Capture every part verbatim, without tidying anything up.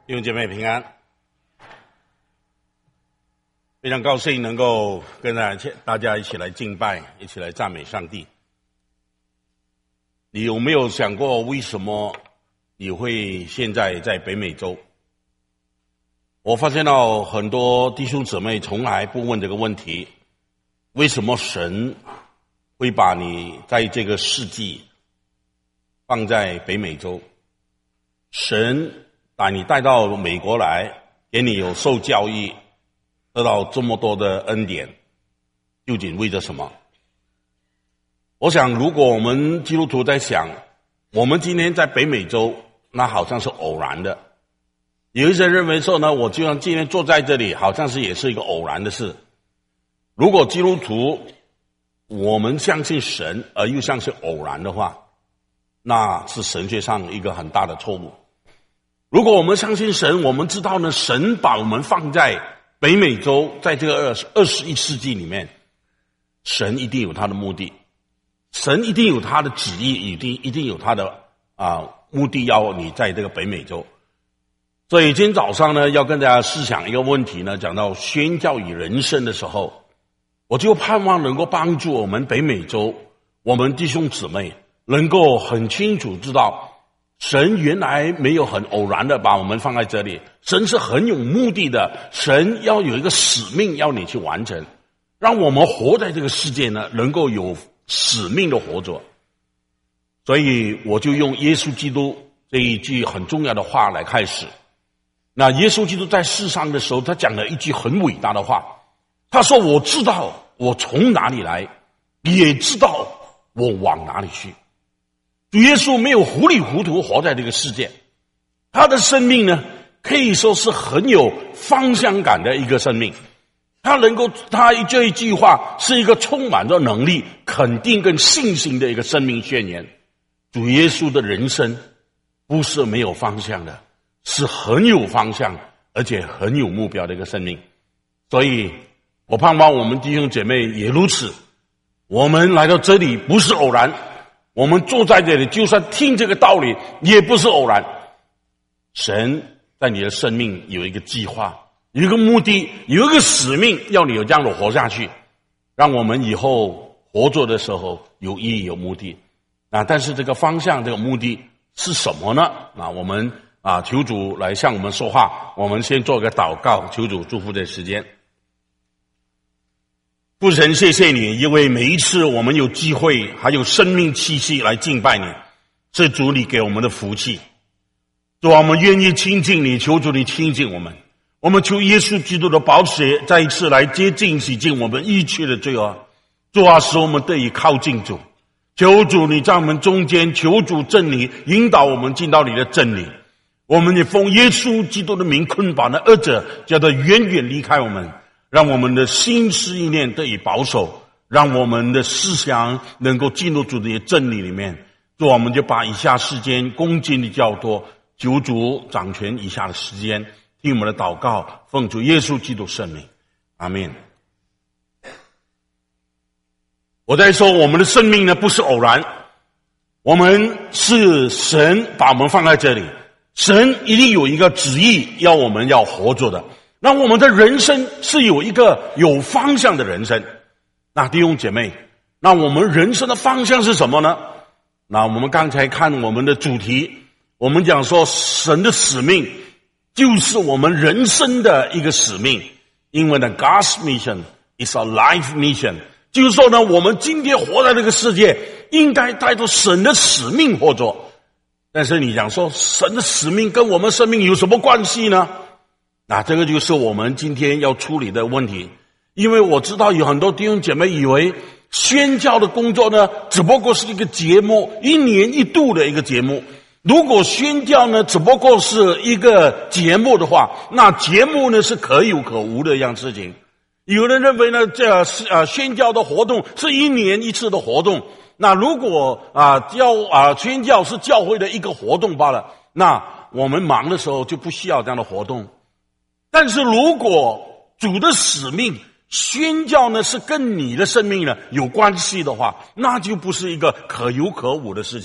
弟兄姐妹平安，非常高兴能够跟大家一起来敬拜，一起来赞美上帝。你有没有想过，为什么你会现在在北美洲？我发现到很多弟兄姊妹从来不问这个问题，为什么神会把你在这个世纪放在北美洲？神把你带到美国来，给你有受教育，得到这么多的恩典，究竟为着什么？我想如果我们基督徒在想，我们今天在北美洲，那好像是偶然的。有一些人认为说呢，我就像今天坐在这里，好像是也是一个偶然的事。如果基督徒我们相信神而又像是偶然的话，那是神学上一个很大的错误。如果我们相信神，我们知道呢，神把我们放在北美洲，在这个二十一世纪里面，神一定有他的目的，神一定有他的旨意，一定一定有他的啊目的，要你在这个北美洲。所以今天早上呢，要跟大家思想一个问题呢，讲到宣教与人生的时候，我就盼望能够帮助我们北美洲，我们弟兄姊妹能够很清楚知道，神原来没有很偶然的把我们放在这里，神是很有目的的，神要有一个使命要你去完成，让我们活在这个世界呢，能够有使命的活着。所以我就用耶稣基督这一句很重要的话来开始。那耶稣基督在世上的时候，他讲了一句很伟大的话，他说，我知道我从哪里来，也知道我往哪里去。主耶稣没有糊里糊涂活在这个世界，他的生命呢，可以说是很有方向感的一个生命。他能够，他这一句话是一个充满着能力、肯定跟信心的一个生命宣言。主耶稣的人生不是没有方向的，是很有方向，而且很有目标的一个生命。所以我盼望我们弟兄姐妹也如此。我们来到这里不是偶然，我们坐在这里就算听这个道理也不是偶然。神在你的生命有一个计划，有一个目的，有一个使命，要你有这样的活下去，让我们以后活着的时候有意义有目的啊！但是这个方向这个目的是什么呢？啊，我们啊求主来向我们说话。我们先做个祷告，求主祝福这时间。父神，谢谢你，因为每一次我们有机会还有生命气息来敬拜你，是主你给我们的福气。主啊，我们愿意亲近你，求主你亲近我们。我们求耶稣基督的宝血再一次来接近洗净我们一切的罪恶。主啊，使我们得以靠近主。求主你在我们中间，求主真理引导我们进到你的真理。我们也奉耶稣基督的名捆绑那恶者，叫他远远离开我们，让我们的心思意念得以保守，让我们的思想能够进入主的真理里面。主，我们就把以下时间恭敬的交托，求主掌权以下的时间，听我们的祷告，奉主耶稣基督圣名，阿们。我在说我们的生命呢不是偶然，我们是神把我们放在这里，神一定有一个旨意要我们要活着的。那我们的人生是有一个有方向的人生。那弟兄姐妹，那我们人生的方向是什么呢？那我们刚才看我们的主题，我们讲说神的使命就是我们人生的一个使命。因为呢 God's mission is a life mission， 就是说呢，我们今天活在这个世界应该带着神的使命活着。但是你讲说神的使命跟我们生命有什么关系呢？那这个就是我们今天要处理的问题。因为我知道有很多弟兄姐妹以为宣教的工作呢只不过是一个节目，一年一度的一个节目。如果宣教呢只不过是一个节目的话，那节目呢是可有可无的一样事情。有人认为呢这呃宣教的活动是一年一次的活动，那如果啊教啊宣教是教会的一个活动罢了，那我们忙的时候就不需要这样的活动。但是如果主的使命宣教呢是跟你的生命呢有关系的话，那就不是一个可有可无的事情。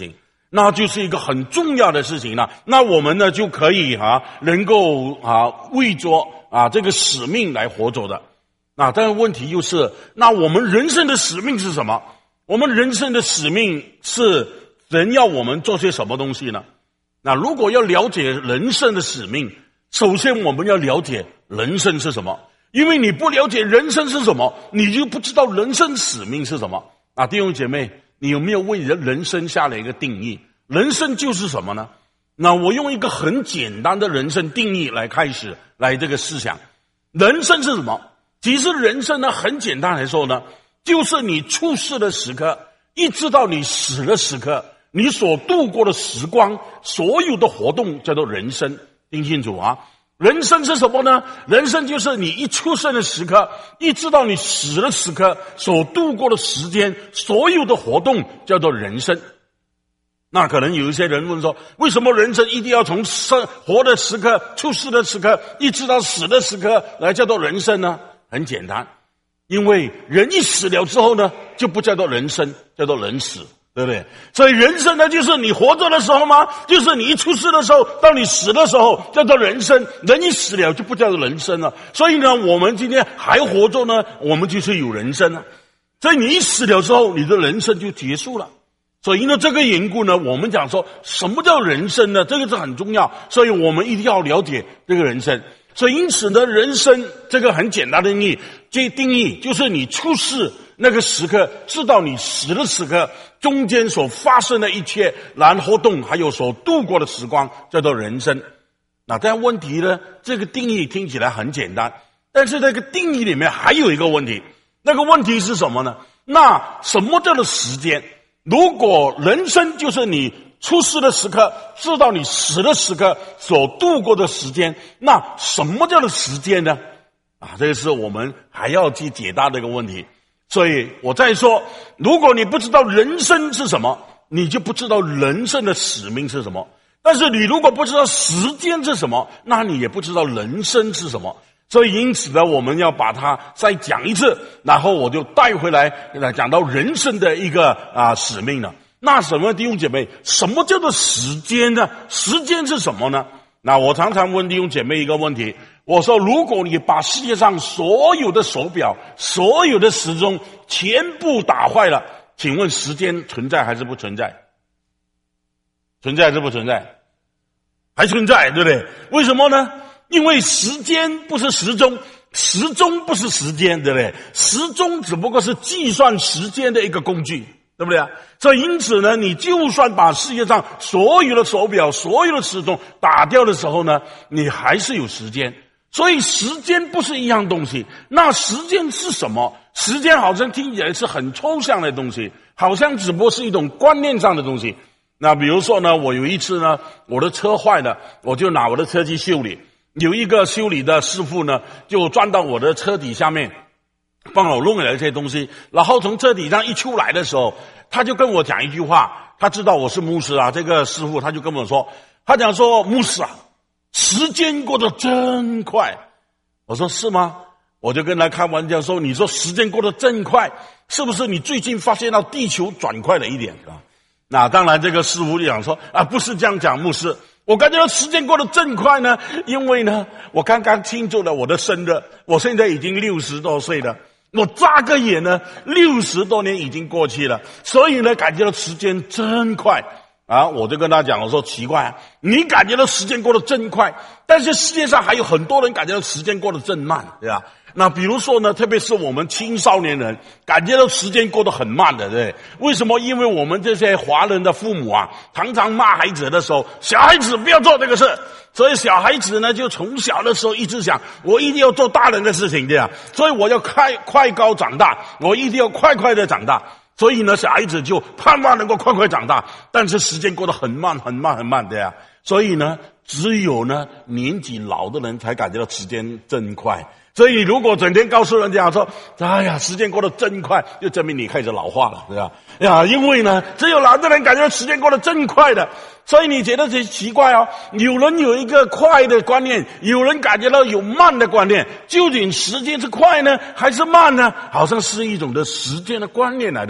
那就是一个很重要的事情了。那我们呢就可以啊，能够啊为着啊这个使命来活着的。啊，但是问题就是，那我们人生的使命是什么？我们人生的使命是人要我们做些什么东西呢？那如果要了解人生的使命，首先我们要了解人生是什么。因为你不了解人生是什么，你就不知道人生使命是什么。啊，弟兄姐妹，你有没有为人生下了一个定义？人生就是什么呢？那我用一个很简单的人生定义来开始来这个思想。人生是什么？其实人生呢，很简单来说呢，就是你出世的时刻一直到你死的时刻，你所度过的时光，所有的活动叫做人生。听清楚啊，人生是什么呢？人生就是你一出生的时刻一直到你死的时刻所度过的时间，所有的活动叫做人生。那可能有一些人问说，为什么人生一定要从生活的时刻、出世的时刻一直到死的时刻来叫做人生呢？很简单，因为人一死了之后呢，就不叫做人生，叫做人死，对不对？所以人生呢，就是你活着的时候吗？就是你一出世的时候到你死的时候叫做人生。人一死了就不叫做人生了。所以呢，我们今天还活着呢，我们就是有人生了。所以你一死了之后，你的人生就结束了。所以因为这个缘故呢，我们讲说什么叫人生呢？这个是很重要，所以我们一定要了解这个人生。所以因此呢，人生这个很简单的定义，这定义就是你出世那个时刻直到你死的时刻中间所发生的一切然后活动还有所度过的时光叫做人生。那但问题呢，这个定义听起来很简单，但是这个定义里面还有一个问题。那个问题是什么呢？那什么叫做时间？如果人生就是你出世的时刻直到你死的时刻所度过的时间，那什么叫做时间呢？啊，这个是我们还要去解答的一个问题。所以我再说，如果你不知道人生是什么，你就不知道人生的使命是什么。但是你如果不知道时间是什么，那你也不知道人生是什么。所以因此呢，我们要把它再讲一次，然后我就带回来讲到人生的一个啊使命了。那什么弟兄姐妹，什么叫做时间呢？时间是什么呢？那我常常问弟兄姐妹一个问题，我说如果你把世界上所有的手表、所有的时钟全部打坏了，请问时间存在还是不存在？存在还是不存在？还存在，对不对？为什么呢？因为时间不是时钟，时钟不是时间，对不对？时钟只不过是计算时间的一个工具，对不对啊？所以因此呢，你就算把世界上所有的手表、所有的时钟打掉的时候呢，你还是有时间。所以时间不是一样东西。那时间是什么？时间好像听起来是很抽象的东西，好像只不过是一种观念上的东西。那比如说呢，我有一次呢，我的车坏了，我就拿我的车去修理。有一个修理的师傅呢，就钻到我的车底下面，帮我弄了一些东西，然后从车底上一出来的时候，他就跟我讲一句话，他知道我是牧师啊，这个师傅他就跟我说，他讲说，牧师啊，时间过得真快。我说是吗？我就跟他开玩笑说，你说时间过得真快，是不是你最近发现到地球转快了一点啊？那当然这个师傅就讲说，啊，不是这样讲，牧师，我感觉到时间过得真快呢，因为呢，我刚刚庆祝了我的生日，我现在已经六十多岁了，我眨个眼呢，六十多年已经过去了，所以呢，感觉到时间真快啊！我就跟他讲，我说奇怪啊，你感觉到时间过得真快，但是世界上还有很多人感觉到时间过得真慢，对吧？那比如说呢，特别是我们青少年人，感觉到时间过得很慢的，对不对？为什么？因为我们这些华人的父母啊，常常骂孩子的时候，小孩子不要做这个事，所以小孩子呢，就从小的时候一直想，我一定要做大人的事情，对吧？所以我要快快高长大，我一定要快快的长大。所以呢，小孩子就盼望能够快快长大，但是时间过得很慢很慢很慢的呀。所以呢，只有呢年纪老的人才感觉到时间真快。所以如果整天告诉人家说，哎呀，时间过得真快，就证明你开始老化了，对吧？呀，因为呢，只有老的人感觉到时间过得真快的。所以你觉得这奇怪哦，有人有一个快的观念，有人感觉到有慢的观念，究竟时间是快呢还是慢呢？好像是一种的时间的观念来的。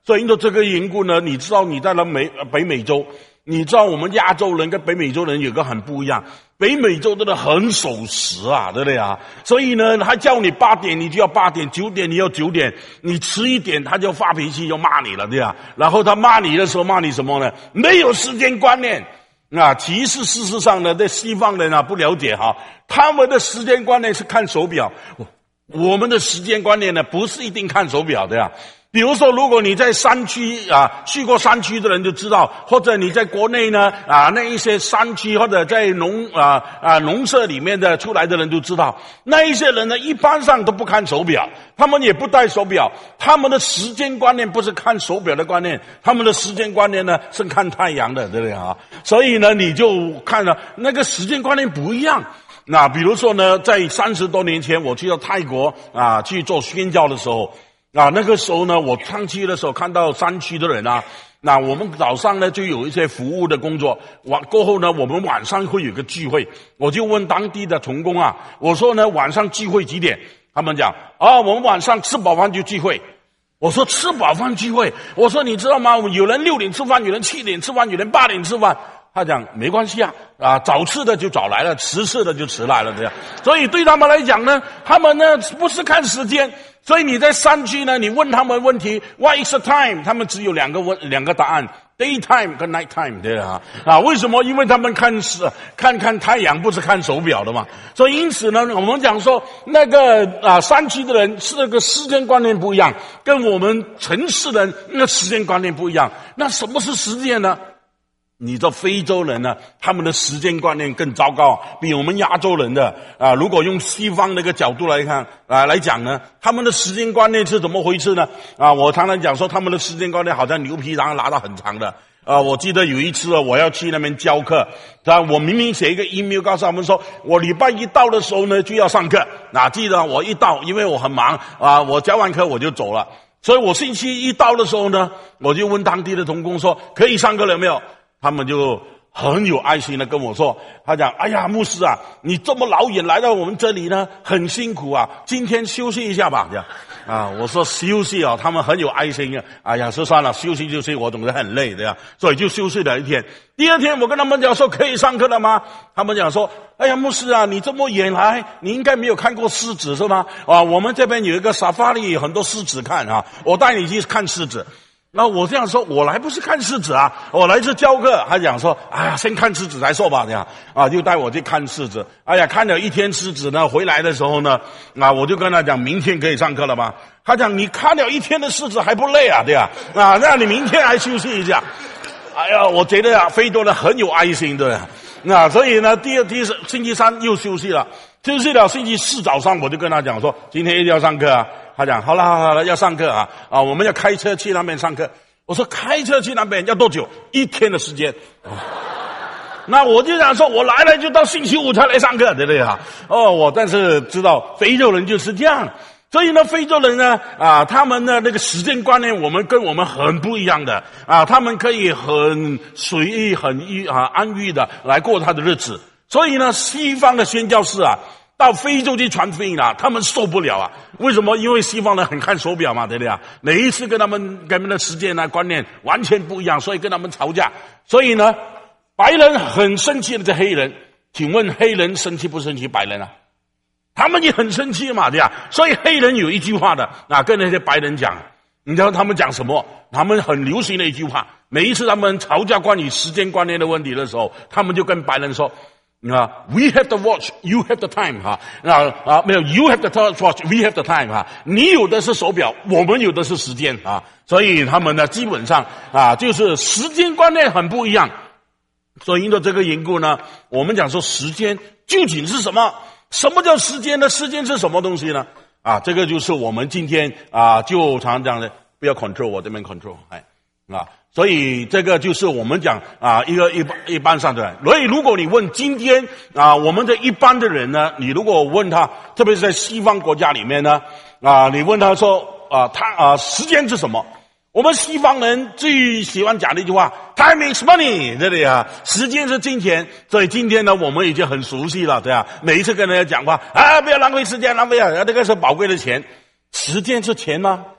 所以因为这个缘故呢，你知道你在了美北美洲，你知道我们亚洲人跟北美洲人有个很不一样，北美洲真的很守时啊，对不对啊？所以呢，他叫你八点，你就要八点；九点你要九点，你迟一点他就发脾气，就骂你了，对吧？然后他骂你的时候骂你什么呢？没有时间观念。啊，其实事实上呢，在西方人啊不了解哈，他们的时间观念是看手表，我们的时间观念呢不是一定看手表的呀。比如说，如果你在山区啊，去过山区的人就知道，或者你在国内呢啊，那一些山区或者在农啊啊农舍里面的出来的人都知道，那一些人呢一般上都不看手表，他们也不戴手表，他们的时间观念不是看手表的观念，他们的时间观念呢是看太阳的，对不对啊？所以呢，你就看了那个时间观念不一样。那比如说呢，在三十多年前，我去到泰国啊去做宣教的时候。啊，那个时候呢，我上去的时候看到山区的人啊，那我们早上呢就有一些服务的工作，晚过后呢，我们晚上会有个聚会，我就问当地的同工啊，我说呢晚上聚会几点？他们讲啊，我们晚上吃饱饭就聚会。我说吃饱饭聚会，我说你知道吗？有人六点吃饭，有人七点吃饭，有人八点吃饭。他讲没关系啊，啊早吃的就早来了，迟吃的就迟来了，这样。所以对他们来讲呢，他们呢不是看时间。所以你在山区呢，你问他们问题 ，What is the time？ 他们只有两个问两个答案 ，daytime 跟 nighttime， 对啊，啊，为什么？因为他们看是看看太阳，不是看手表的嘛。所以因此呢，我们讲说那个啊山区的人是那个时间观念不一样，跟我们城市人那个时间观念不一样。那什么是时间呢？你知道非洲人呢，他们的时间观念更糟糕，比我们亚洲人的啊，如果用西方那个角度来看啊来讲呢，他们的时间观念是怎么回事呢？啊，我常常讲说他们的时间观念好像牛皮瓤拉到很长的。啊，我记得有一次我要去那边教课，啊，我明明写一个 email 告诉他们说，我礼拜一到的时候呢就要上课。那记得我一到，因为我很忙啊，我教完课我就走了，所以我星期一到的时候呢，我就问当地的同工说，可以上课了没有？他们就很有爱心的跟我说，他讲，哎呀，牧师啊，你这么老远来到我们这里呢，很辛苦啊，今天休息一下吧，这样。啊，我说休息啊，他们很有爱心啊。哎呀，说算了，休息休息，我总是很累的呀，所以就休息了一天。第二天我跟他们讲说可以上课了吗？他们讲说，哎呀，牧师啊，你这么远来，你应该没有看过狮子是吗？啊，我们这边有一个沙发里，很多狮子看啊，我带你去看狮子。那我这样说，我来不是看狮子啊，我来是教课。他讲说，哎呀，先看狮子再说吧，这样啊，就带我去看狮子。哎呀，看了一天狮子呢，回来的时候呢，啊，我就跟他讲，明天可以上课了吗？他讲，你看了一天的狮子还不累啊，对吧？啊，那你明天还休息一下。哎呀，我觉得啊，非洲人很有爱心，对吧？那所以呢，第二第星期三又休息了，休息了，星期四早上我就跟他讲说，今天一定要上课啊。他讲好了好了，要上课啊啊！我们要开车去那边上课。我说开车去那边要多久？一天的时间。那我就想说，我来了就到星期五才来上课，对不对啊？哦，我但是知道非洲人就是这样，所以呢，非洲人呢啊，他们的那个时间观念，我们跟我们很不一样的啊，他们可以很随意、很易啊安逸的来过他的日子。所以呢，西方的宣教士啊。到非洲去传福音啊，他们受不了啊！为什么？因为西方人很看手表嘛，对不对啊？每一次跟他们跟他们的时间啊观念完全不一样，所以跟他们吵架。所以呢，白人很生气的这黑人，请问黑人生气不生气白人啊？他们也很生气嘛，对吧？所以黑人有一句话的啊，跟那些白人讲，你知道他们讲什么？他们很流行的一句话，每一次他们吵架关于时间观念的问题的时候，他们就跟白人说。啊 ，We have the watch, you have the time 哈，啊啊没有 ，You have the watch, we have the time 哈，你有的是手表，我们有的是时间啊，所以他们呢基本上啊就是时间观念很不一样，所以因为这个缘故呢，我们讲说时间究竟是什么？什么叫时间呢？时间是什么东西呢？啊，这个就是我们今天啊就常常讲的，不要 control 我这边 control， 哎啊。所以这个就是我们讲啊，一个一般一般上的人。所以如果你问今天啊，我们这一般的人呢，你如果问他，特别是在西方国家里面呢，啊，你问他说啊，他啊，时间是什么？我们西方人最喜欢讲的一句话 ，Time is money， 对不对啊？时间是金钱。所以今天呢，我们已经很熟悉了，对啊。每一次跟人家讲话，啊，不要浪费时间，浪费啊，这个是宝贵的钱。时间是钱吗？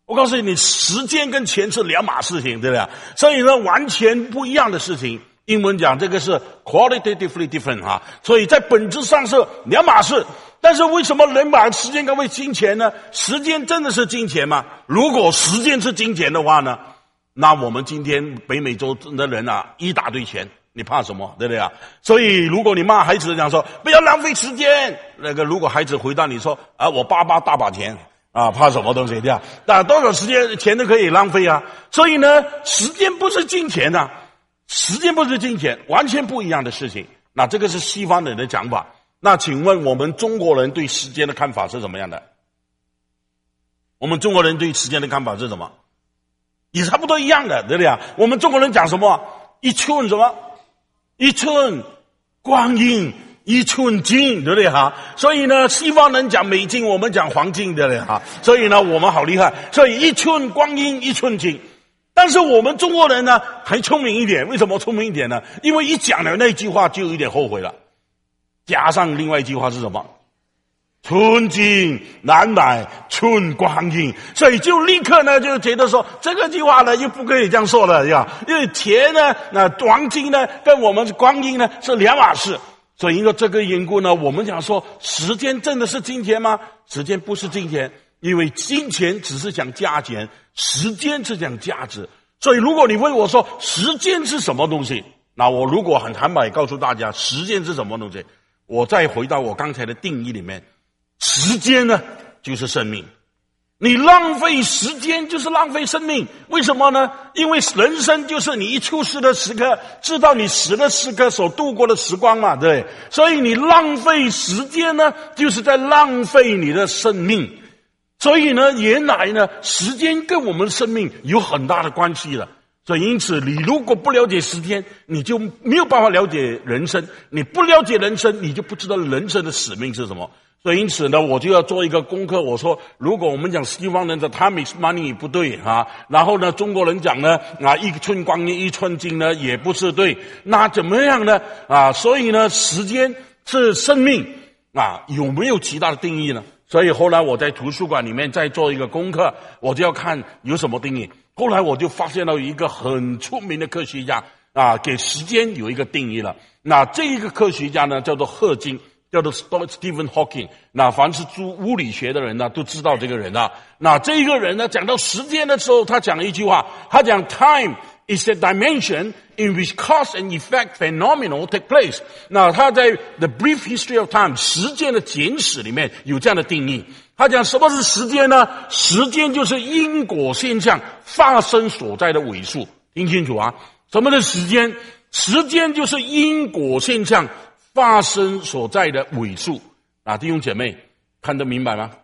我告诉你，时间跟钱是两码事情，对不对？所以呢，完全不一样的事情。英文讲这个是 qualitatively different 哈，所以在本质上是两码事。但是为什么人把时间看为金钱呢？时间真的是金钱吗？如果时间是金钱的话呢，那我们今天北美洲的人啊，一大堆钱，你怕什么？对不对啊？所以如果你骂孩子讲说不要浪费时间，那个如果孩子回答你说啊，我爸爸大把钱啊，怕什么东西？对吧？那多少时间钱都可以浪费啊。所以呢，时间不是金钱啊，时间不是金钱，完全不一样的事情。那这个是西方人的讲法。那请问我们中国人对时间的看法是怎么样的？我们中国人对时间的看法是什么？也差不多一样的，对不对啊？我们中国人讲什么？一寸什么？一寸光阴一寸金，对不对哈？所以呢，西方人讲美金，我们讲黄金，对不对哈？所以呢，我们好厉害。所以一寸光阴一寸金。但是我们中国人呢，还聪明一点。为什么聪明一点呢？因为一讲了那句话就有点后悔了。加上另外一句话是什么？寸金难买寸光阴，所以就立刻呢就觉得说这个句话呢又不可以这样说了呀，因为钱呢那黄金呢跟我们光阴呢是两码事。所以因为这个缘故呢，我们讲说时间真的是金钱吗？时间不是金钱，因为金钱只是讲价钱，时间是讲价值。所以如果你问我说时间是什么东西，那我如果很坦白告诉大家时间是什么东西，我再回到我刚才的定义里面，时间呢就是生命。你浪费时间就是浪费生命。为什么呢？因为人生就是你一出世的时刻，知道你死的时刻所度过的时光嘛，对。所以你浪费时间呢，就是在浪费你的生命。所以呢，原来呢，时间跟我们的生命有很大的关系了。所以因此，你如果不了解时间，你就没有办法了解人生。你不了解人生，你就不知道人生的使命是什么。所以因此呢，我就要做一个功课。我说，如果我们讲西方人的 time is money 不对啊，然后呢，中国人讲呢啊一寸光阴一寸金呢也不是对，那怎么样呢？啊，所以呢，时间是生命啊，有没有其他的定义呢？所以后来我在图书馆里面再做一个功课，我就要看有什么定义。后来我就发现了一个很出名的科学家啊，给时间有一个定义了。那这一个科学家呢，叫做赫金。叫做 Stephen Hawking， 那凡是读物理学的人呢，都知道这个人啊。那这一个人呢，讲到时间的时候，他讲了一句话，他讲 Time is a dimension in which cause and effect phenomenal take place。那他在 The Brief History of Time 时间的简史里面有这样的定义。他讲什么是时间呢？时间就是因果现象发生所在的尾数。听清楚啊，什么是时间？时间就是因果现象发生所在的尾数啊，弟兄姐妹，看得明白吗？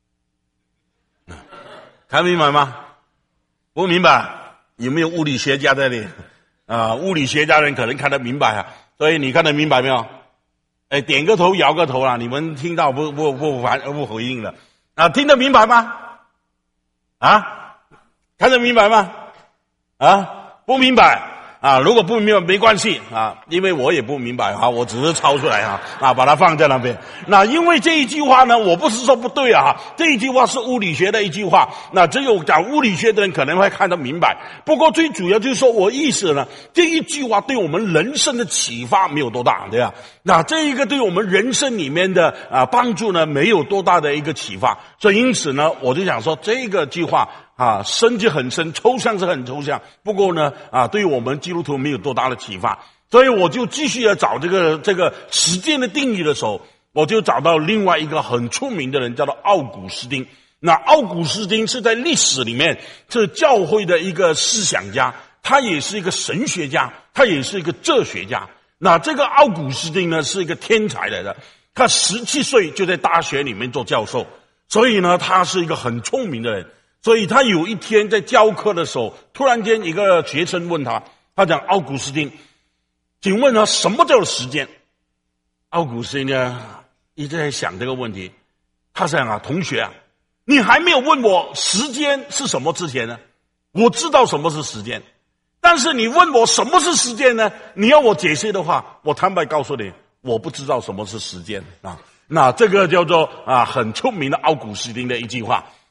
看明白吗？不明白？有没有物理学家在这里？啊，物理学家人可能看得明白啊，所以你看得明白没有？哎，点个头，摇个头啊！你们听到不不不反不回应了啊？听得明白吗？啊？看得明白吗？啊？不明白。啊，如果不明白没关系啊，因为我也不明白啊，我只是抄出来啊，啊，把它放在那边。那因为这一句话呢，我不是说不对啊，这一句话是物理学的一句话，那只有讲物理学的人可能会看得明白。不过最主要就是说我意思呢，这一句话对我们人生的启发没有多大，对吧？那这一个对我们人生里面的啊帮助呢，没有多大的一个启发。所以因此呢，我就想说这个句话啊，深就很深，抽象是很抽象。不过呢，啊，对于我们基督徒没有多大的启发，所以我就继续要找这个这个时间的定义的时候，我就找到另外一个很出名的人，叫做奥古斯丁。那奥古斯丁是在历史里面是教会的一个思想家，他也是一个神学家，他也是一个哲学家。那这个奥古斯丁呢，是一个天才来的，他十七岁就在大学里面做教授，所以呢，他是一个很聪明的人。所以他有一天在教课的时候，突然间一个学生问他，他讲奥古斯丁，请问呢什么叫做时间？奥古斯丁呢一直在想这个问题，他想啊，同学啊，你还没有问我时间是什么之前呢，我知道什么是时间，但是你问我什么是时间呢？你要我解释的话，我坦白告诉你，我不知道什么是时间啊。那这个叫做啊很出名的奥古斯丁的一句话。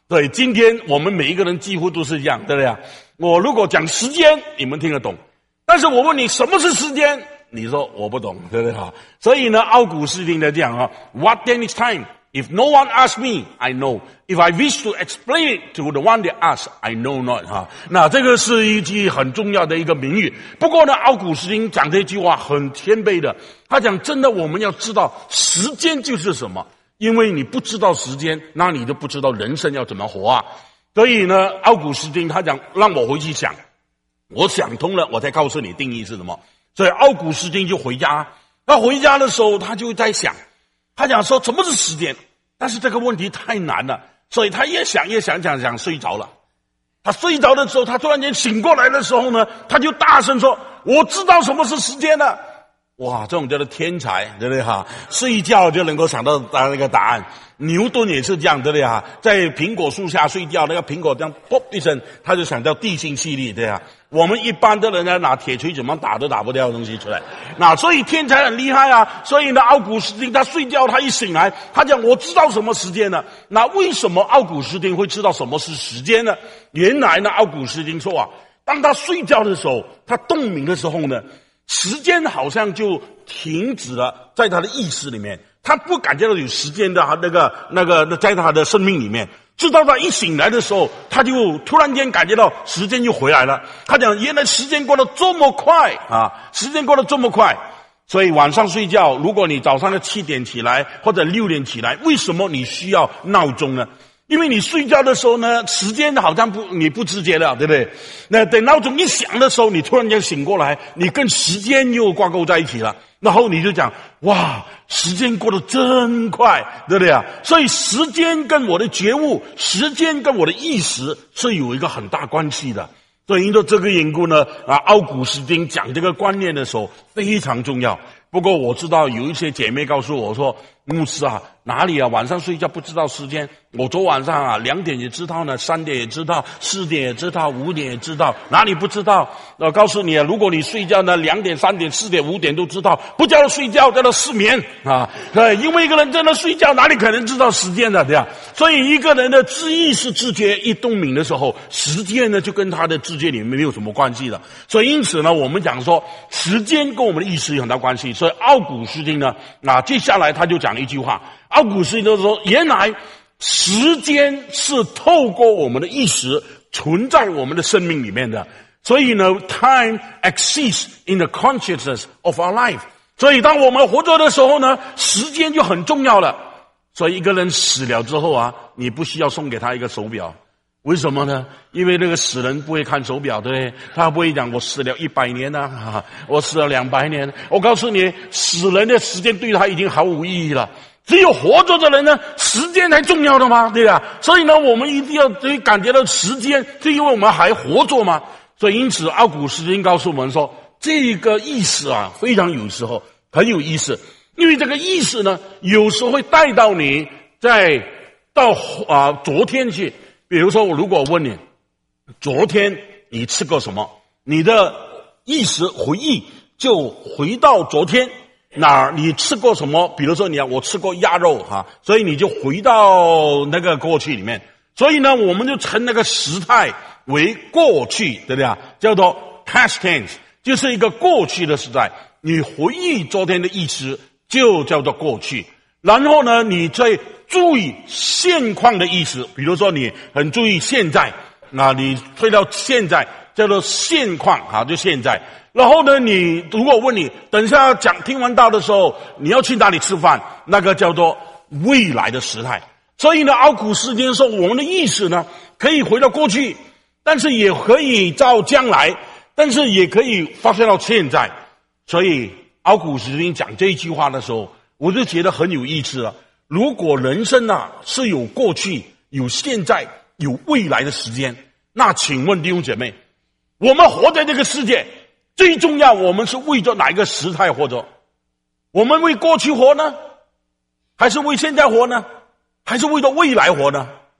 对，今天我们每一个人几乎都是这样，对不对啊？我如果讲时间，你们听得懂，但是我问你什么是时间，你说我不懂，对不对哈？所以呢，奥古斯丁的这样啊 ，What then is time? If no one asks me, I know. If I wish to explain it to the one that asks, I know not. 哈，那这个是一句很重要的一个名语。不过呢，奥古斯丁讲这句话很谦卑的，他讲真的，我们要知道时间就是什么，因为你不知道时间，那你就不知道人生要怎么活啊。所以呢，奥古斯丁他讲让我回去想，我想通了，我再告诉你定义是什么。所以奥古斯丁就回家，他回家的时候他就在想，他讲说什么是时间，但是这个问题太难了，所以他越想越想想想睡着了。他睡着的时候，他突然间醒过来的时候呢，他就大声说：“我知道什么是时间了。”哇，这种叫做天才，对不对哈？睡觉就能够想到那个答案。牛顿也是这样，对不对哈？在苹果树下睡觉，那个苹果这样啵一声，他就想到地心吸力，对啊。我们一般的人呢，拿铁锤怎么打都打不掉的东西出来。那所以天才很厉害啊。所以呢，奥古斯丁他睡觉，他一醒来，他讲我知道什么时间了。那为什么奥古斯丁会知道什么是时间呢？原来呢，奥古斯丁说啊，当他睡觉的时候，他洞明的时候呢，时间好像就停止了在他的意识里面，他不感觉到有时间的那个那个在他的生命里面。直到他一醒来的时候，他就突然间感觉到时间就回来了。他讲原来时间过得这么快啊，时间过得这么快。所以晚上睡觉，如果你早上的七点起来或者六点起来，为什么你需要闹钟呢？因为你睡觉的时候呢，时间好像不你不直觉了，对不对？那等闹钟一响的时候，你突然间醒过来，你跟时间又挂钩在一起了，然后你就讲哇，时间过得真快，对不对啊？所以时间跟我的觉悟，时间跟我的意识是有一个很大关系的。所以因为这个缘故呢，啊，奥古斯丁讲这个观念的时候非常重要。不过我知道有一些姐妹告诉我说，牧师啊，哪里啊，晚上睡觉不知道时间，我昨晚上啊两点也知道呢，三点也知道，四点也知道，五点也知道，哪里不知道？我告诉你啊，如果你睡觉呢，两点、三点、四点、五点都知道，不叫他睡觉，叫他失眠啊！对，因为一个人在那睡觉，哪里可能知道时间的，对吧？所以一个人的知意识知觉一洞明的时候，时间呢就跟他的知觉里面没有什么关系了。所以因此呢，我们讲说时间跟我们的意识有很大关系。所以奥古斯丁呢，那接下来他就讲了一句话，奥古斯丁就说，原来时间是透过我们的意识存在我们的生命里面的。所以呢 time exists in the consciousness of our life。 所以当我们活着的时候呢，时间就很重要了。所以一个人死了之后啊，你不需要送给他一个手表。为什么呢？因为那个死人不会看手表，对不对？他不会讲我死了一百年啊，啊我死了两百年。我告诉你，死人的时间对他已经毫无意义了。只有活着的人呢，时间才重要的嘛，对吧？所以呢，我们一定要感觉到时间，是因为我们还活着嘛。所以因此，奥古斯丁告诉我们说，这个意识啊，非常有时候很有意思，因为这个意识呢，有时候会带到你在到啊昨天去。比如说，我如果问你，昨天你吃过什么？你的意识回忆就回到昨天，哪你吃过什么？比如说你我吃过鸭肉哈，所以你就回到那个过去里面。所以呢，我们就称那个时态为过去，对不对啊？叫做 past tense， 就是一个过去的时代。你回忆昨天的意思就叫做过去。然后呢，你再注意现况的意思，比如说你很注意现在，那你推到现在叫做现况啊，就现在。然后呢，你如果问你等一下讲听完道的时候你要去哪里吃饭，那个叫做未来的时态。所以呢，奥古斯丁说我们的意识呢可以回到过去，但是也可以到将来，但是也可以发生到现在。所以奥古斯丁讲这一句话的时候，我就觉得很有意思了。如果人生啊是有过去、有现在、有未来的时间，那请问弟兄姐妹，我们活在这个世界，最重要我们是为着哪一个时态活着？我们为过去活呢？还是为现在活呢？还是为了未来活呢？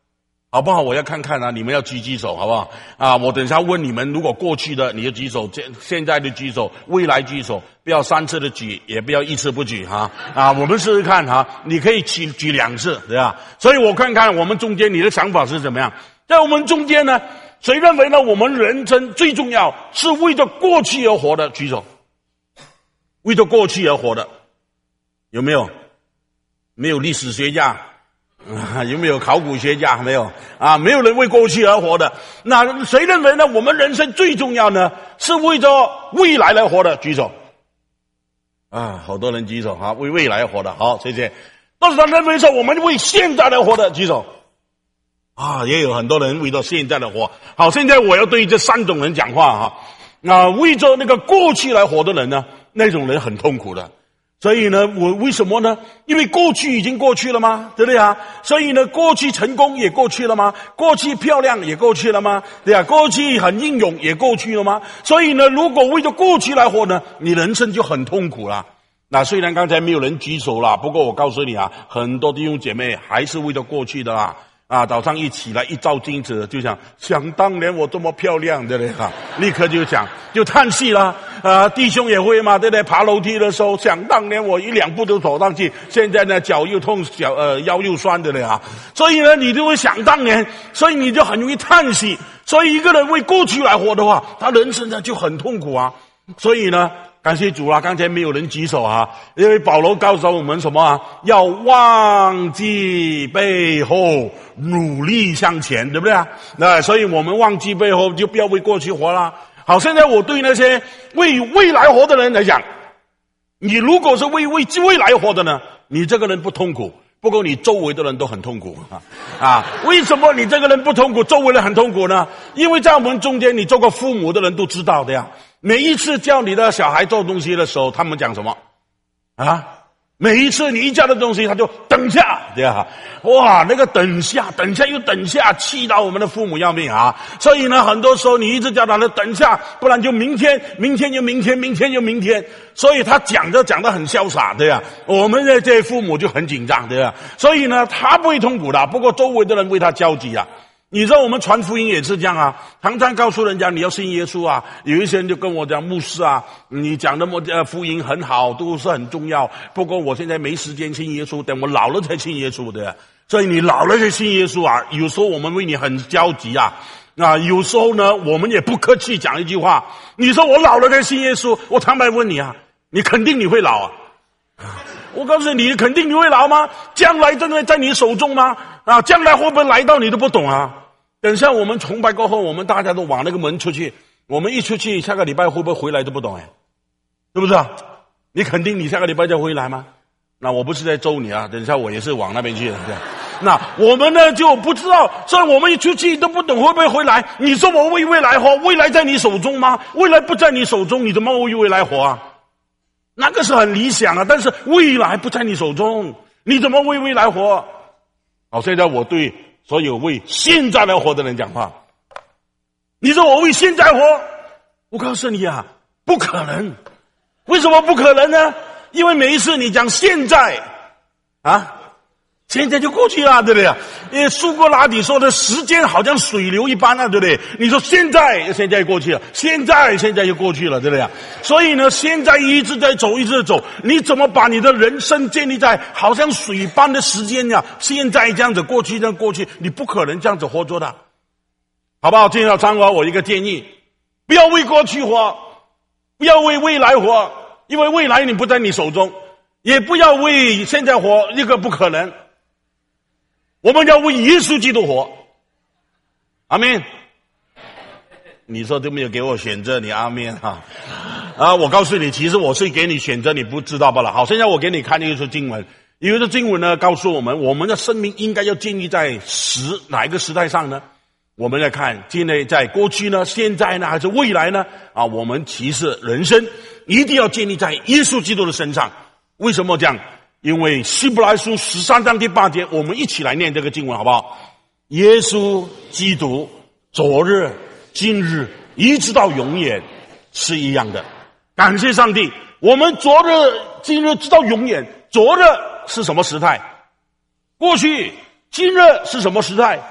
好不好？我要看看啊，你们要举举手，好不好？啊，我等一下问你们，如果过去的你就举手，现现在的举手，未来举手，不要三次的举，也不要一次不举哈。啊，我们试试看哈，你可以举举两次，对吧？所以我看看我们中间你的想法是怎么样。在我们中间呢，谁认为呢？我们人生最重要是为着过去而活的，举手。为着过去而活的，有没有？没有历史学家。啊，有没有考古学家？没有啊，没有人为过去而活的。那谁认为呢？我们人生最重要呢，是为着未来来活的，举手。啊，好多人举手啊，为未来活的，好，谢谢。但是他认为说我们为现在来活的，举手。啊，也有很多人为着现在来活。好，现在我要对这三种人讲话哈。那为着那个过去来活的人呢，那种人很痛苦的。所以呢，我为什么呢？因为过去已经过去了吗？对不对啊？所以呢，过去成功也过去了吗？过去漂亮也过去了吗？对啊，过去很英勇也过去了吗？所以呢，如果为着过去来活呢，你人生就很痛苦了。那虽然刚才没有人举手了，不过我告诉你啊，很多弟兄姐妹还是为着过去的啦。啊，早上一起来一照镜子，就想想当年我这么漂亮，对不对啊？立刻就讲就叹息了。啊，弟兄也会嘛，对不对？爬楼梯的时候，想当年我一两步都走上去，现在呢脚又痛，脚呃腰又酸，对不对啊？所以呢，你就会想当年，所以你就很容易叹息。所以一个人为过去来活的话，他人生呢就很痛苦啊。所以呢，感谢主啊！刚才没有人举手啊，因为保罗告诉我们什么啊？要忘记背后，努力向前，对不对啊？那所以我们忘记背后，就不要为过去活了。好，现在我对那些为未来活的人来讲，你如果是为为未来活的呢，你这个人不痛苦，不过你周围的人都很痛苦啊！啊，为什么你这个人不痛苦，周围人很痛苦呢？因为在我们中间，你做过父母的人都知道的呀。每一次教你的小孩做东西的时候，他们讲什么？啊？每一次你一教的东西，他就等下，对啊，哇，那个等下，等下又等下，气到我们的父母要命啊！所以呢，很多时候你一直叫他的等下，不然就明天，明天就明天，明天就明天。所以他讲着讲得很潇洒，对啊，我们的这些父母就很紧张，对啊。所以呢，他不会痛苦的，不过周围的人为他焦急啊。你知道我们传福音也是这样啊，常常告诉人家你要信耶稣啊，有一些人就跟我讲，牧师啊，你讲的么呃福音很好，都是很重要，不过我现在没时间信耶稣，等我老了才信耶稣的。所以你老了才信耶稣啊，有时候我们为你很焦急啊，啊，有时候呢我们也不客气讲一句话，你说我老了才信耶稣，我坦白问你啊，你肯定你会老啊？我告诉你，肯定你会老吗？将来真的在你手中吗？啊，将来会不会来到你都不懂啊？等下我们崇拜过后，我们大家都往那个门出去，我们一出去，下个礼拜会不会回来都不懂哎，是不是啊？你肯定你下个礼拜就回来吗？那我不是在咒你啊，等下我也是往那边去的。那我们呢就不知道，所以我们一出去都不懂会不会回来。你说我为未来活，未来在你手中吗？未来不在你手中，你怎么为未来活啊？那个是很理想啊，但是未来不在你手中，你怎么为未来活？好，现在我对所有为现在来活的人讲话。你说我为现在活，我告诉你啊，不可能。为什么不可能呢？因为每一次你讲现在啊，现在就过去了，对不对？因为苏格拉底说的时间好像水流一般啊，对不对？你说现在现在过去了，现在现在就过去了，对不对？所以呢，现在一直在走，一直在走，你怎么把你的人生建立在好像水般的时间呀？现在这样子，过去这样过去，你不可能这样子活着的，好不好？今天要参考我一个建议，不要为过去活，不要为未来活，因为未来你不在你手中，也不要为现在活，一个不可能。我们要为耶稣基督活，阿们。你说都没有给我选择，你阿们哈啊！我告诉你，其实我是给你选择，你不知道罢了。好，现在我给你看一个经文，有一个经文呢告诉我们，我们的生命应该要建立在时哪一个时代上呢？我们来看，现在在过去呢，现在呢，还是未来呢？啊，我们其实人生一定要建立在耶稣基督的身上。为什么这样？因为希伯来书十三章第八节，我们一起来念这个经文好不好？耶稣基督昨日今日一直到永远是一样的。感谢上帝，我们昨日今日直到永远。昨日是什么时态？过去。今日是什么时态？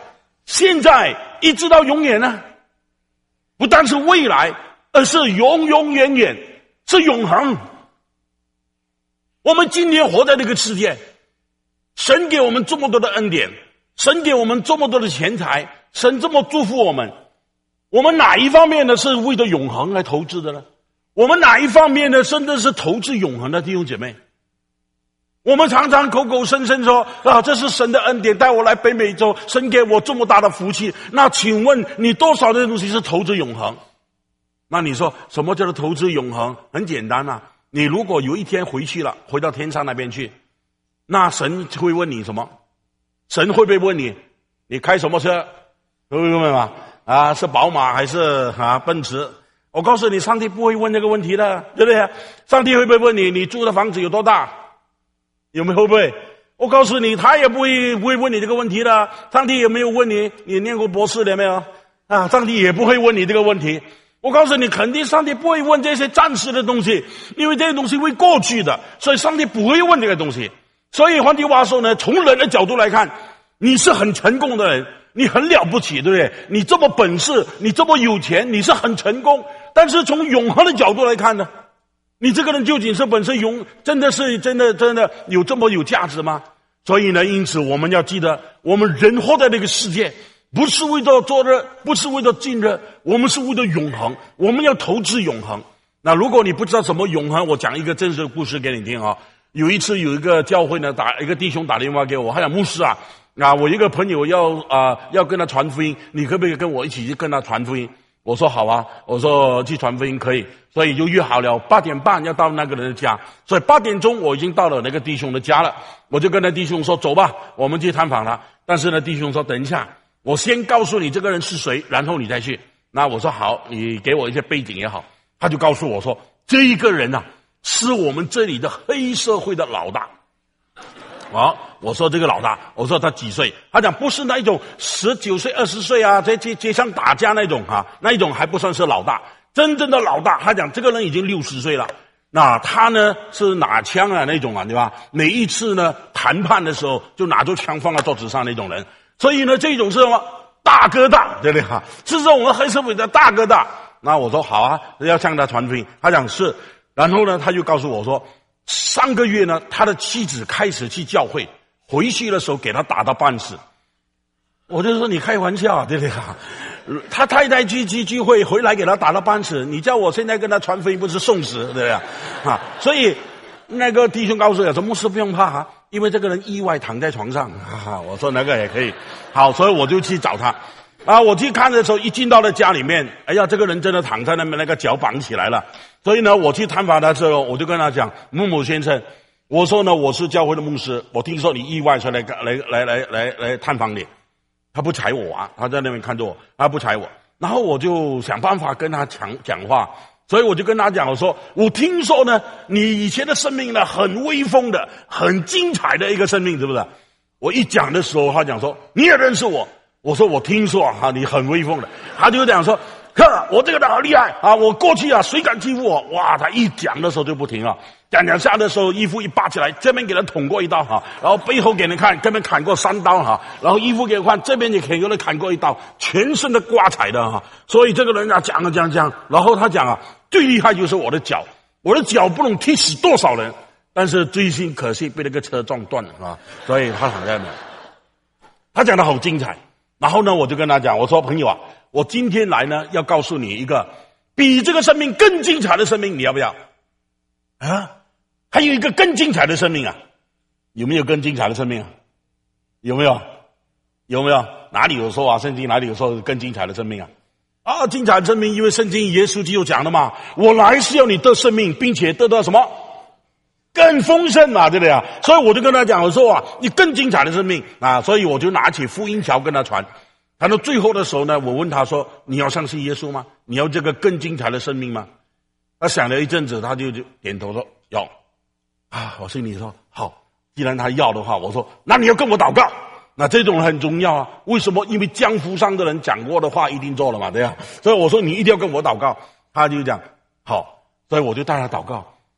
现在一直到永远呢？不但是未来，而是永永远远，是永恒。我们今天活在这个世界，神给我们这么多的恩典，神给我们这么多的钱财，神这么祝福我们，我们哪一方面呢是为了永恒来投资的呢？我们哪一方面呢真的是投资永恒的弟兄姐妹？我们常常口口声声说啊，这是神的恩典，带我来北美洲，神给我这么大的福气。那请问你多少的东西是投资永恒？那你说什么叫做投资永恒？很简单啊，你如果有一天回去了，回到天上那边去，那神会问你什么？神会不会问你，你开什么车？会不会问嘛？啊，是宝马还是啊奔驰？我告诉你，上帝不会问这个问题的，对不对？上帝会不会问你，你住的房子有多大？有没有会不会？我告诉你，他也不会不会问你这个问题的。上帝也没有问你，你念过博士了没有？啊，上帝也不会问你这个问题。我告诉你，肯定上帝不会问这些暂时的东西，因为这些东西会过去的，所以上帝不会问这个东西。所以换句话说呢，从人的角度来看，你是很成功的人，你很了不起，对不对？你这么本事，你这么有钱，你是很成功。但是从永恒的角度来看呢，你这个人究竟是本身永真的是真的真的有这么有价值吗？所以呢，因此我们要记得，我们人活在这个世界，不是为了做热，不是为了近热，我们是为了永恒，我们要投资永恒。那如果你不知道什么永恒，我讲一个真实的故事给你听啊。有一次有一个教会呢打一个弟兄打电话给我，他讲牧师啊，啊我一个朋友要啊、呃、要跟他传福音，你可不可以跟我一起去跟他传福音？我说好啊，我说去传福音可以，所以就约好了八点半要到那个人的家，所以八点钟我已经到了那个弟兄的家了，我就跟那弟兄说走吧，我们去探访他。但是呢，弟兄说等一下，我先告诉你这个人是谁，然后你再去。那我说好，你给我一些背景也好。他就告诉我说，这一个人啊，是我们这里的黑社会的老大。啊，我说这个老大，我说他几岁？他讲不是那一种十九岁、二十岁啊，在街街上打架那种啊，那一种还不算是老大。真正的老大，他讲这个人已经六十岁了。那他呢是拿枪啊那种啊，对吧？每一次呢谈判的时候就拿着枪放在桌子上那种人。所以呢，这种是什么大哥大，对不对哈？是说我们黑社会的大哥大。那我说好啊，要向他传福音。他讲是，然后呢，他就告诉我说。上个月呢，他的妻子开始去教会，回去的时候给他打到半死。我就说你开玩笑啊，对不对啊？他太太去去聚会回来给他打到半死，你叫我现在跟他传福音不是送死，对不对啊？啊，所以那个弟兄告诉我说，牧师不用怕啊，因为这个人意外躺在床上。哈哈，我说那个也可以。好，所以我就去找他。啊，我去看的时候，一进到了家里面，哎呀，这个人真的躺在那边，那个脚绑起来了。所以呢，我去探访他的时候，我就跟他讲，某某先生，我说呢，我是教会的牧师，我听说你意外才来来来来来来探访你。他不睬我啊，他在那边看着我，他不睬我。然后我就想办法跟他讲讲话，所以我就跟他讲，我说，我听说呢，你以前的生命呢，很威风的，很精彩的一个生命，是不是？我一讲的时候，他讲说，你也认识我。我说我听说啊，你很威风的。他就讲说，呵，我这个人好厉害啊！我过去啊，谁敢欺负我？哇！他一讲的时候就不停了，讲讲下的时候，衣服一扒起来，这边给他捅过一刀哈，然后背后给人看，这边砍过三刀哈，然后衣服给他看，这边也给他砍过一刀，全身的刮彩的哈。所以这个人啊，讲啊讲讲，然后他讲啊，最厉害就是我的脚，我的脚不能踢死多少人，但是最新可惜被那个车撞断了啊，所以他躺在那。他讲的好精彩。然后呢，我就跟他讲，我说朋友啊，我今天来呢，要告诉你一个比这个生命更精彩的生命，你要不要？啊，还有一个更精彩的生命啊，有没有更精彩的生命啊？有没有？有没有？哪里有说啊？圣经哪里有说更精彩的生命啊？啊，精彩的生命，因为圣经耶稣基督讲的嘛，我来是要你得生命，并且得到什么？更丰盛嘛，对不对啊？所以我就跟他讲，我说啊，你更精彩的生命啊！所以我就拿起福音条跟他传。谈到最后的时候呢，我问他说：“你要相信耶稣吗？你要这个更精彩的生命吗？”他想了一阵子，他就就点头说：“要。”啊，我心里说好，既然他要的话，我说那你要跟我祷告。那这种很重要啊！为什么？因为江湖上的人讲过的话一定做了嘛，对吧？所以我说你一定要跟我祷告。他就讲好，所以我就带他祷告。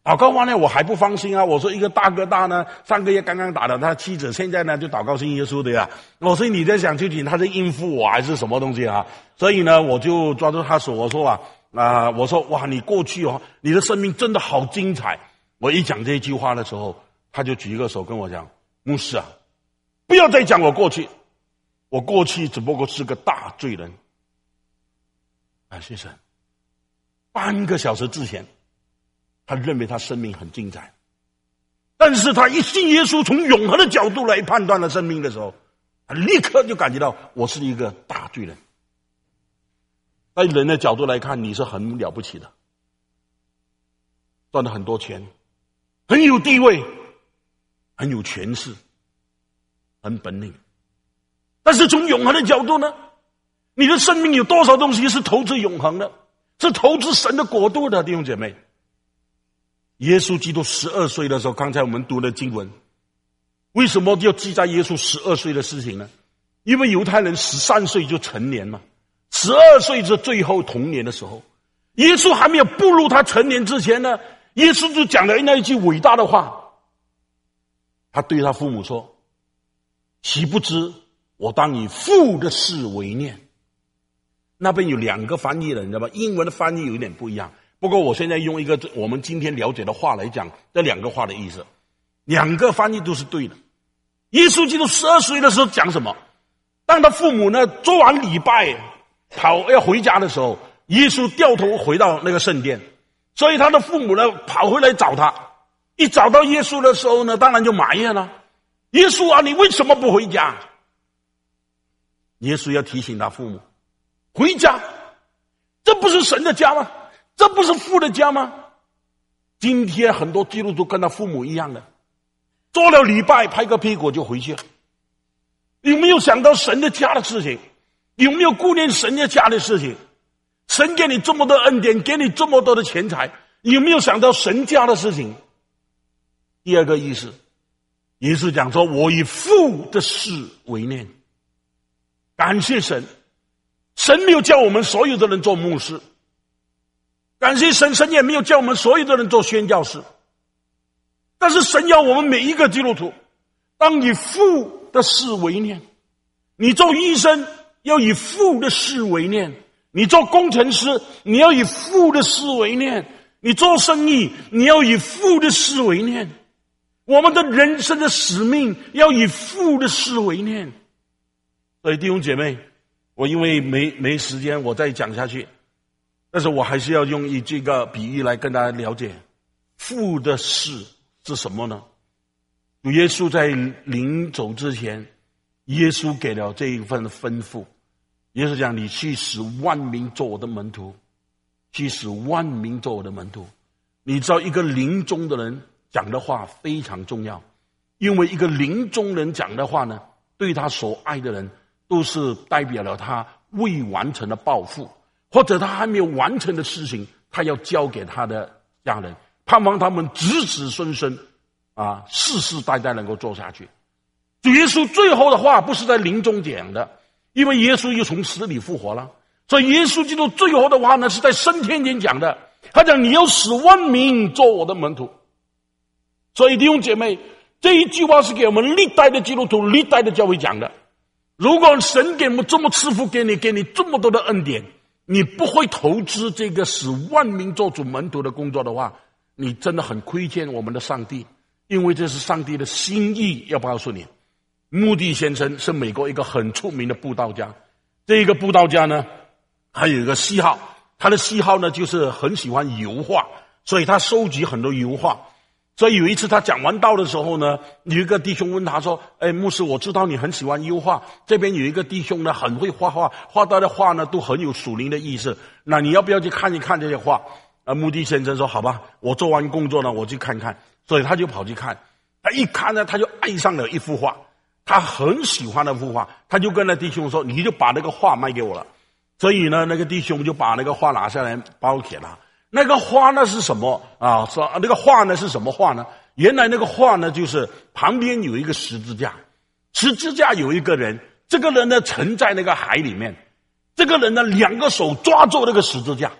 祷告完了我还不放心啊，我说一个大哥大呢，上个月刚刚打了他妻子，现在呢就祷告信耶稣的呀。我说你在想究竟他是应付我还是什么东西啊？所以呢我就抓住他手，我说啊啊、呃，我说哇，你过去哦，你的生命真的好精彩。我一讲这一句话的时候，他就举一个手跟我讲，牧师啊，不要再讲我过去，我过去只不过是个大罪人。感谢神，半个小时之前他认为他生命很精彩，但是他一信耶稣，从永恒的角度来判断了生命的时候，他立刻就感觉到我是一个大罪人。在人的角度来看，你是很了不起的，赚了很多钱，很有地位，很有权势，很本领。但是从永恒的角度呢，你的生命有多少东西是投资永恒的，是投资神的国度的，弟兄姐妹。耶稣基督十二岁的时候，刚才我们读的经文，为什么要记载耶稣十二岁的事情呢？因为犹太人十三岁就成年嘛，十二岁是最后童年的时候。耶稣还没有步入他成年之前呢，耶稣就讲了那一句伟大的话，他对他父母说，岂不知我当以父的事为念。那边有两个翻译的，你知道吗？英文的翻译有一点不一样，不过我现在用一个我们今天了解的话来讲这两个话的意思，两个翻译都是对的。耶稣基督十二岁的时候讲什么？当他父母呢做完礼拜跑要回家的时候，耶稣掉头回到那个圣殿，所以他的父母呢跑回来找他。一找到耶稣的时候呢，当然就埋怨了，耶稣啊，你为什么不回家？耶稣要提醒他父母，回家，这不是神的家吗？这不是父的家吗？今天很多基督徒跟他父母一样的，做了礼拜拍个屁股就回去了。有没有想到神的家的事情？有没有顾念神的家的事情？神给你这么多恩典，给你这么多的钱财，有没有想到神家的事情？第二个意思，耶稣讲说，我以父的事为念。感谢神，神没有叫我们所有的人做牧师，感谢神，神也没有叫我们所有的人做宣教士，但是神要我们每一个基督徒当以父的事为念。你做医生要以父的事为念，你做工程师你要以父的事为念，你做生意你要以父的事为念。我们的人生的使命要以父的事为念。所以弟兄姐妹，我因为没没时间我再讲下去，但是我还是要用以这个比喻来跟大家了解父的事是什么呢？主耶稣在临走之前，耶稣给了这一份吩咐，耶稣讲，你去使万民做我的门徒，去使万民做我的门徒。你知道一个临终的人讲的话非常重要，因为一个临终人讲的话呢，对他所爱的人都是代表了他未完成的抱负，或者他还没有完成的事情，他要交给他的家人，盼望他们子子孙孙啊，世世代代能够做下去。主耶稣最后的话不是在临终讲的，因为耶稣又从死里复活了，所以耶稣基督最后的话呢是在升天前讲的，他讲你要使万民做我的门徒。所以弟兄姐妹，这一句话是给我们历代的基督徒历代的教会讲的。如果神给我们这么赐福给你，给你这么多的恩典，你不会投资这个使万民做主门徒的工作的话，你真的很亏欠我们的上帝，因为这是上帝的心意。要告诉你，穆迪先生是美国一个很出名的布道家，这个布道家呢还有一个嗜好，他的嗜好呢就是很喜欢油画，所以他收集很多油画。所以有一次他讲完道的时候呢，有一个弟兄问他说，哎，牧师，我知道你很喜欢油画，这边有一个弟兄呢很会画画，画到的画呢都很有属灵的意思，那你要不要去看一看这些画？啊，穆迪先生说，好吧，我做完工作呢我去看看。所以他就跑去看，他一看呢他就爱上了一幅画，他很喜欢那幅画，他就跟那弟兄说，你就把那个画卖给我了。所以呢那个弟兄就把那个画拿下来包给他。那个画呢是什么啊？说那个画呢是什么画呢？原来那个画呢就是旁边有一个十字架，十字架有一个人，这个人呢沉在那个海里面，这个人呢两个手抓住那个十字架，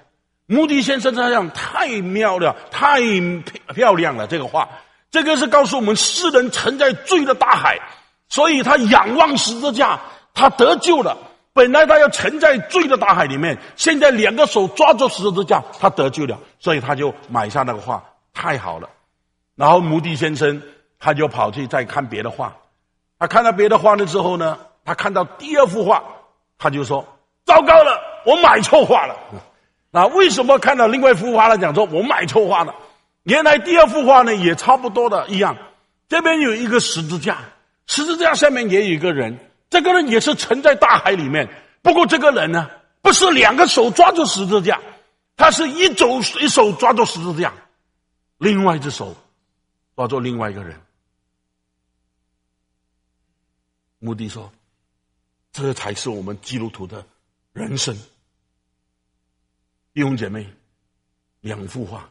穆迪先生这样太妙了，太漂亮了。这个话，这个是告诉我们，世人沉在罪的大海，所以他仰望十字架，他得救了。本来他要沉在罪的大海里面，现在两个手抓住十字架，他得救了，所以他就买下那个画，太好了。然后穆迪先生他就跑去再看别的画，他看到别的画了之后呢，他看到第二幅画，他就说：糟糕了，我买错画了。那为什么看到另外一幅画了讲说我买错画了？原来第二幅画呢也差不多的一样，这边有一个十字架，十字架下面也有一个人，这个人也是沉在大海里面，不过这个人呢不是两个手抓住十字架，他是一手一手抓住十字架，另外一只手抓住另外一个人。穆迪说，这才是我们基督徒的人生。弟兄姐妹，两幅画，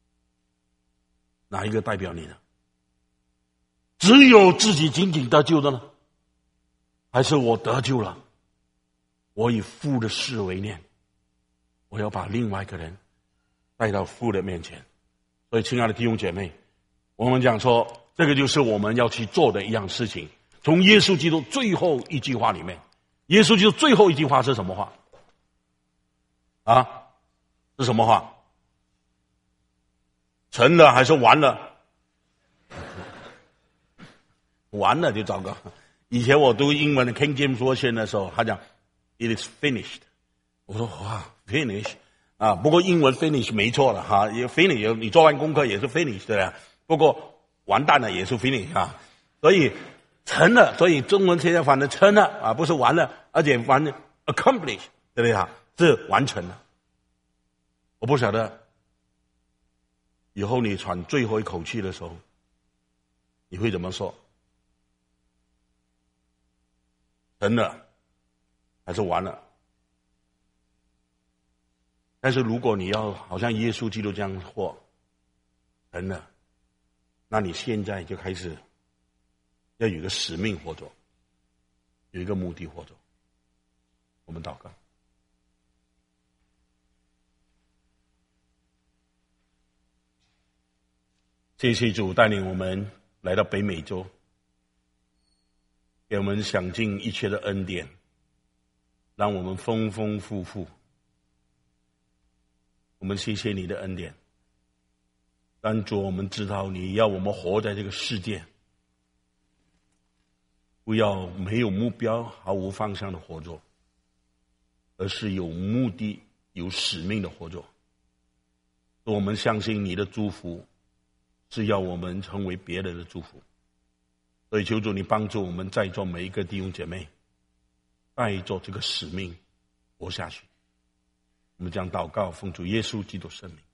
哪一个代表你呢？只有自己仅仅得救的呢，还是我得救了，我以父的事为念，我要把另外一个人带到父的面前。所以亲爱的弟兄姐妹，我们讲说，这个就是我们要去做的一样事情。从耶稣基督最后一句话里面，耶稣基督最后一句话是什么话啊？是什么话？成了还是完了？完了就糟糕。以前我读英文的 King James Version 的时候，他讲 It is finished。我说哇 ，finish 啊！不过英文 finish 没错了哈，也 finish， 你做完功课也是 finish 的呀。不过完蛋了也是 finish 啊，所以成了，所以中文现在反正成了啊，不是完了，而且完了 accomplish， 对不对啊？是完成了。我不晓得以后你喘最后一口气的时候，你会怎么说？成了还是完了？但是如果你要好像耶稣基督这样说，成了，那你现在就开始要有一个使命活着，有一个目的活着。我们祷告。谢谢主带领我们来到北美洲，给我们享尽一切的恩典，让我们丰丰富富。我们谢谢你的恩典，但主，我们知道你要我们活在这个世界，不要没有目标、毫无方向的活着，而是有目的、有使命的活着。我们相信你的祝福是要我们成为别人的祝福，所以求主你帮助我们在座每一个弟兄姐妹带着这个使命活下去。我们将祷告奉主耶稣基督圣名。